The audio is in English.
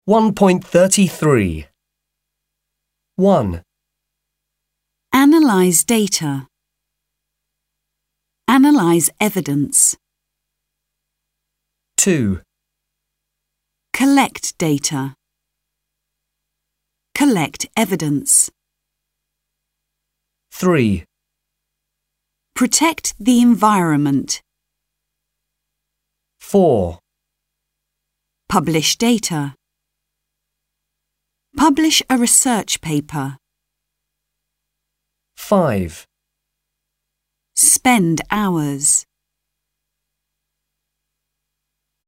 1.33. 1, Analyze data. Analyze evidence. 2, Collect data. Collect evidence. 3, Protect the environment. 4, Publish data. Publish a research paper. 5. Spend hours.